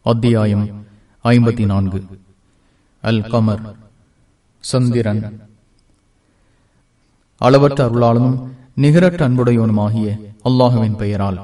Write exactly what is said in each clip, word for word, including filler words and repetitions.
அத்தியாயம் ஐம்பத்தி நான்கு. அல் கமர், சந்திரன். அளவற்ற அருளாளனும் நிகரற்ற அன்புடையவனுமாகிய அல்லாஹுவின் பெயரால்.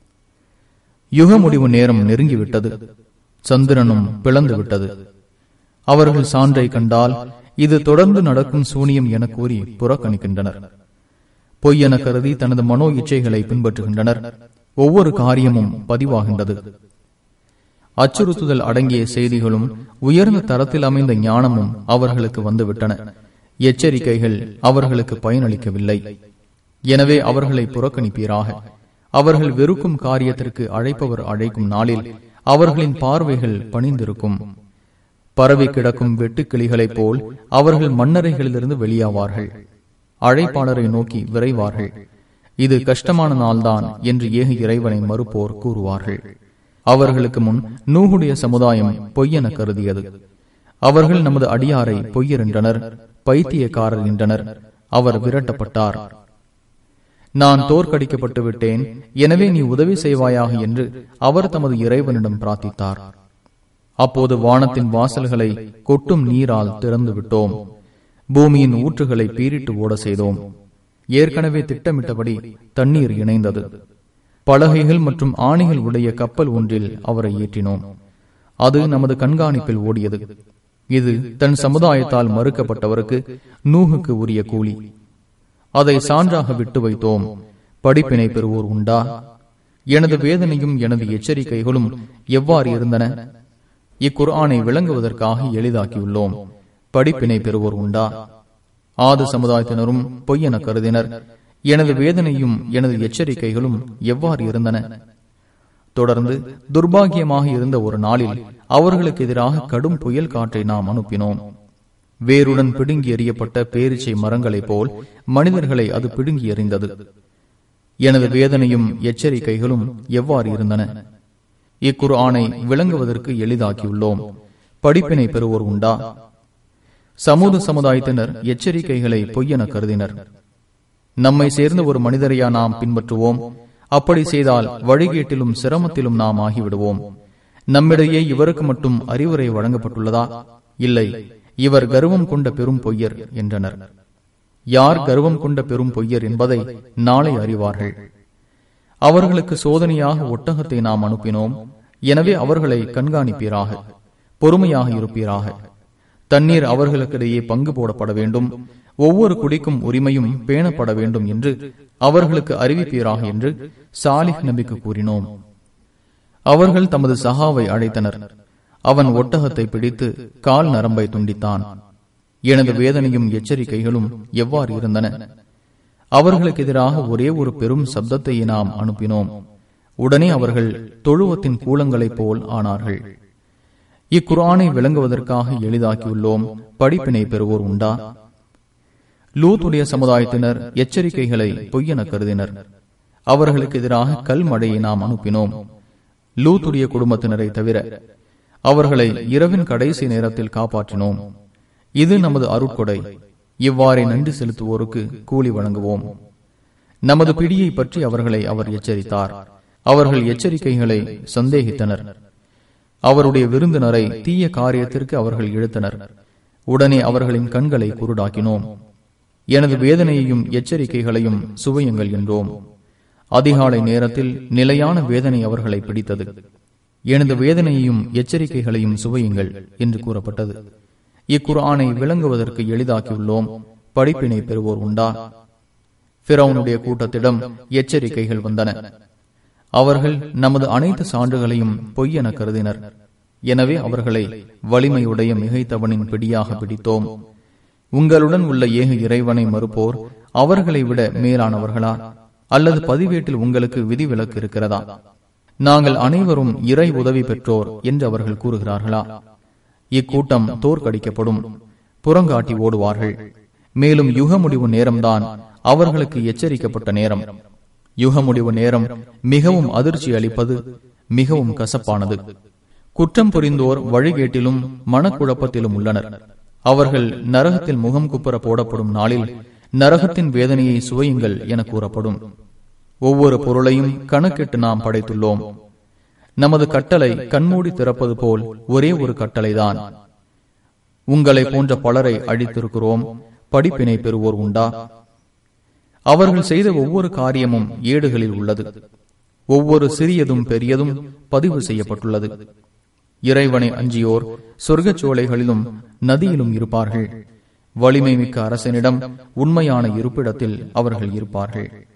யுக முடிவு நேரம் நெருங்கிவிட்டது. சந்திரனும் பிளந்து விட்டது. அவர்கள் சான்றை கண்டால் இது தொடர்ந்து நடக்கும் சூனியம் என கூறி புறக்கணிக்கின்றனர். பொய்யென கருதி தனது மனோ இச்சைகளை பின்பற்றுகின்றனர். ஒவ்வொரு காரியமும் பதிவாகின்றது. அச்சுறுத்துதல் அடங்கிய செய்திகளும் உயர்ந்த தரத்தில் அமைந்த ஞானமும் அவர்களுக்கு வந்துவிட்டன. எச்சரிக்கைகள் அவர்களுக்கு பயனளிக்கவில்லை. எனவே அவர்களை புறக்கணிப்பீராக. அவர்கள் வெறுக்கும் காரியத்திற்கு அழைப்பவர் அழைக்கும் நாளில் அவர்களின் பார்வைகள் பணிந்திருக்கும். பரவி கிடக்கும் வெட்டுக்கிளிகளைப் போல் அவர்கள் மண்ணறைகளிலிருந்து வெளியாவார்கள். அழைப்பாளரை நோக்கி விரைவார்கள். இது கஷ்டமான நாள்தான் என்று ஏக இறைவனை மறுப்போர் கூறுவார்கள். அவர்களுக்கு முன் நூஹுடைய சமுதாயம் பொய்யென கருதியது. அவர்கள் நமது அடியாரை பொய்யர் என்றனர், பைத்தியக்காரர் என்றனர். அவர் விரட்டப்பட்டார். நான் தோற்கடிக்கப்பட்டு விட்டேன், எனவே நீ உதவி செய்வாயாக என்று அவர் தமது இறைவனிடம் பிரார்த்தித்தார். அப்போது வானத்தின் வாசல்களை கொட்டும் நீரால் திறந்து விட்டோம். பூமியின் ஊற்றுகளை பீரிட்டு ஓட செய்தோம். ஏற்கனவே திட்டமிட்டபடி தண்ணீர் இணைந்தது. பலகைகள் மற்றும் ஆணிகள் உடைய கப்பல் ஒன்றில் அவரை ஏற்றினோம். அது நமது கண்காணிப்பில் ஓடியது. இது தன் சமுதாயத்தால் மறுக்கப்பட்டவருக்கு நூஹுக்கு உரிய கூலி. அதை சான்றாக விட்டு வைத்தோம். படிப்பினை பெறுவோர் உண்டா? எனது வேதனையும் எனது எச்சரிக்கைகளும் எவ்வாறு இருந்தன? இக்குர்ஆனை விளங்குவதற்காக எளிதாக்கியுள்ளோம். படிப்பினை பெறுவோர் உண்டா? ஆது சமுதாயத்தினரும் பொய்யென கருதினர். எனது வேதனையும் எனது எச்சரிக்கைகளும் எவ்வாறு இருந்தன? தொடர்ந்து துர்பாகியமாக இருந்த ஒரு நாளில் அவர்களுக்கு எதிராக கடும் புயல் காற்றை நாம் அனுப்பினோம். வேருடன் பிடுங்கி எறியப்பட்ட பேரிச்சை மரங்களைப் போல் மனிதர்களை அது பிடுங்கி எறிந்தது. எனது வேதனையும் எச்சரிக்கைகளும் எவ்வாறு இருந்தன? இக்குர்ஆனை விளங்குவதற்கு எளிதாக்கியுள்ளோம். படிப்பினை பெறுவோர் உண்டா? சமூக சமுதாயத்தினர் எச்சரிக்கைகளை பொய்யென கருதினர். நம்மை சேர்ந்த ஒரு மனிதரையா நாம் பின்பற்றுவோம்? அப்படி செய்தால் வழிகேட்டிலும் சிரமத்திலும் நாம் ஆகிவிடுவோம். நம்மிடையே இவருக்கு மட்டும் அறிவுரை வழங்கப்பட்டுள்ளதா? இல்லை, இவர் கர்வம் கொண்ட பெரும் பொய்யர் என்றனர். யார் கர்வம் கொண்ட பெரும் பொய்யர் என்பதை நாளை அறிவார்கள். அவர்களுக்கு சோதனையாக ஒட்டகத்தை நாம் அனுப்பினோம். எனவே அவர்களை கண்காணிப்பீராக, பொறுமையாக இருப்பீராக. தண்ணீர் அவர்களுக்கிடையே பங்கு போடப்பட வேண்டும். ஒவ்வொரு குடிக்கும் உரிமையும் பேணப்பட வேண்டும் என்று அவர்களுக்கு அறிவிப்பீராக என்று சாலிஹ் நபிக்கு கூறினோம். அவர்கள் தமது சகாவை அழைத்தனர். அவன் ஒட்டகத்தை பிடித்து கால் நரம்பை துண்டித்தான். எனது வேதனையும் எச்சரிக்கைகளும் எவ்வாறு இருந்தன? அவர்களுக்கு எதிராக ஒரே ஒரு பெரும் சப்தத்தை நாம் அனுப்பினோம். உடனே அவர்கள் தொழுவத்தின் கூலங்களைப் போல் ஆனார்கள். இக்குர்ஆனை விளங்குவதற்காக எளிதாக்கியுள்ளோம். படிப்பினை பெறுவோர் உண்டா? லூத்துடைய சமுதாயத்தினர் எச்சரிக்கைகளை பொய்யென கருதினர். அவர்களுக்கு எதிராக கல் மழையை நாம் அனுப்பினோம். லூத்துடைய குடும்பத்தினரை தவிர அவர்களை இரவின் கடைசி நேரத்தில் காப்பாற்றினோம். இது நமது அருட்கொடை. இவ்வாறே நன்றி செலுத்துவோருக்கு கூலி வழங்குவோம். நமது பிடியை பற்றி அவர்களை அவர் எச்சரித்தார். அவர்கள் எச்சரிக்கைகளை சந்தேகித்தனர். அவருடைய விருந்தினரை தீய காரியத்திற்கு அவர்கள் இழுத்தனர். உடனே அவர்களின் கண்களை குருடாக்கினோம். எனது வேதனையையும் எச்சரிக்கைகளையும் சுவையுங்கள் என்றோம். அதிகாலை நேரத்தில் நிலையான வேதனை அவர்களை பிடித்தது. எனது வேதனையையும் எச்சரிக்கைகளையும் சுவையுங்கள் என்று கூறப்பட்டது. இக்குர்ஆனை விளங்குவதற்கு எளிதாக்கியுள்ளோம். படிப்பினை பெறுவோர் உண்டா? ஃபிரௌனுடைய கூட்டத்திடம் எச்சரிக்கைகள் வந்தன. அவர்கள் நமது அனைத்து சான்றுகளையும் பொய்யென கருதினர். எனவே அவர்களை வலிமையுடைய மிகைத்தவனின் பிடியாக பிடித்தோம். உங்களுடன் உள்ள ஏக இறைவனை மறுப்போர் அவர்களை விட மேலானவர்களா? அல்லது பதிவேட்டில் உங்களுக்கு விதிவிலக்கு இருக்கிறதா? நாங்கள் அனைவரும் இறை உதவி பெற்றோர் என்று அவர்கள் கூறுகிறார்களா? இக்கூட்டம் தோற்கடிக்கப்படும், புறங்காட்டி ஓடுவார்கள். மேலும் யுக முடிவு நேரம்தான் அவர்களுக்கு எச்சரிக்கப்பட்ட நேரம். யுக முடிவு நேரம் மிகவும் அதிர்ச்சி அளிப்பது, மிகவும் கசப்பானது. குற்றம் புரிந்தோர் வழிகேட்டிலும் மனக்குழப்பத்திலும் உள்ளனர். அவர்கள் நரகத்தில் முகம் குப்புற போடப்படும் நாளில் நரகத்தின் வேதனையை சுவையுங்கள் என கூறப்படும். ஒவ்வொரு பொருளையும் கணக்கிட்டு நாம் படைத்துள்ளோம். நமது கட்டளை கண்மூடி திறப்பது போல் ஒரே ஒரு கட்டளைதான். உங்களை போன்ற பலரை அழித்திருக்கிறோம், படிப்பினை பெறுவோர் உண்டா? அவர்கள் செய்த ஒவ்வொரு காரியமும் ஏடுகளில் உள்ளது. ஒவ்வொரு சிறியதும் பெரியதும் பதிவு செய்யப்பட்டுள்ளது. இறைவனை அஞ்சியோர் சொர்க்கச் சோலைகளிலும் நதியிலும் இருப்பார்கள். வலிமை மிக்க அரசனிடம் உண்மையான இருப்பிடத்தில் அவர்கள் இருப்பார்கள்.